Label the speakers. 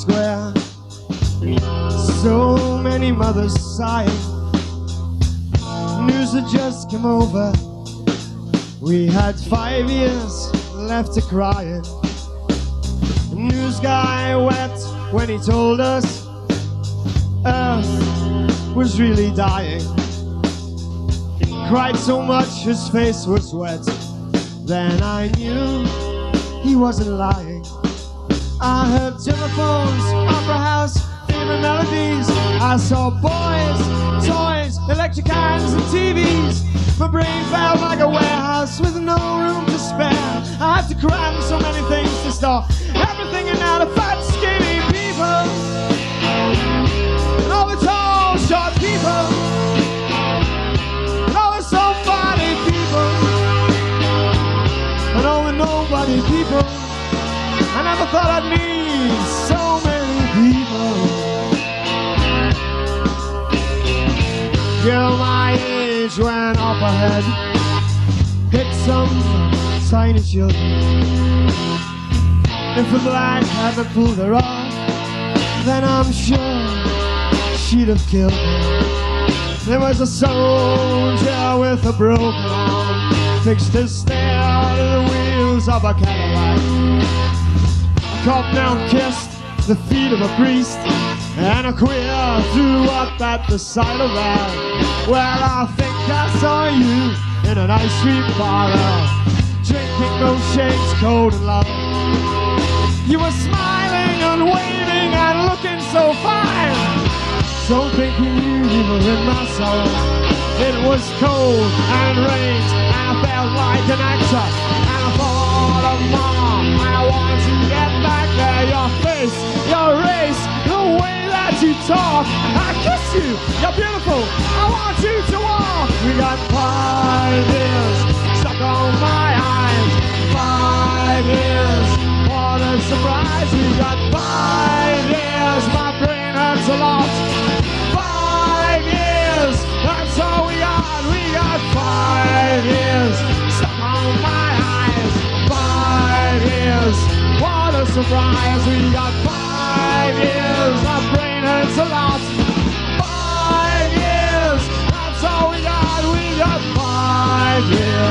Speaker 1: Square. So many mothers sighing. News had just come over. We had 5 years left to crying. The news guy wept when he told us Earth was really dying. Cried so much his face was wet. Then I knew he wasn't lying. I heard telephones, opera house, favorite melodies. I saw boys, toys, electric irons and TVs. My brain felt like a warehouse with no room to spare. I had to cram so many things to store everything in out of fat, skinny people, and all the tall, short people, and all the somebody people, and all the nobody people. I never thought I'd need so many people. Girl my age went off ahead, hit some tiny children. If the black hadn't pulled her off, then I'm sure she'd have killed me. There was a soldier with a broken arm, fixed his stare to the wheels of a Cadillac. A cop now kissed the feet of a priest, and a queer threw up at the sight of that. Well, I think I saw you in an ice cream parlor, drinking milkshakes cold and low. You were smiling and waving and looking so fine, so thinking you were in my soul. It was cold and rained, and I felt like an actor, and I thought of Mom. I wanted to get back there. Your face, your race, the way that you talk. I kiss you, you're beautiful, I want you to walk. We got 5 years stuck on my eyes. 5 years, what a surprise. We got 5 years, my brain hurts a lot. 5 years, that's all we got. We got 5 years stuck on my eyes. 5 years, what a surprise. We got 5 years, my brain hurts a lot. 5 years, that's all we got. We got 5 years.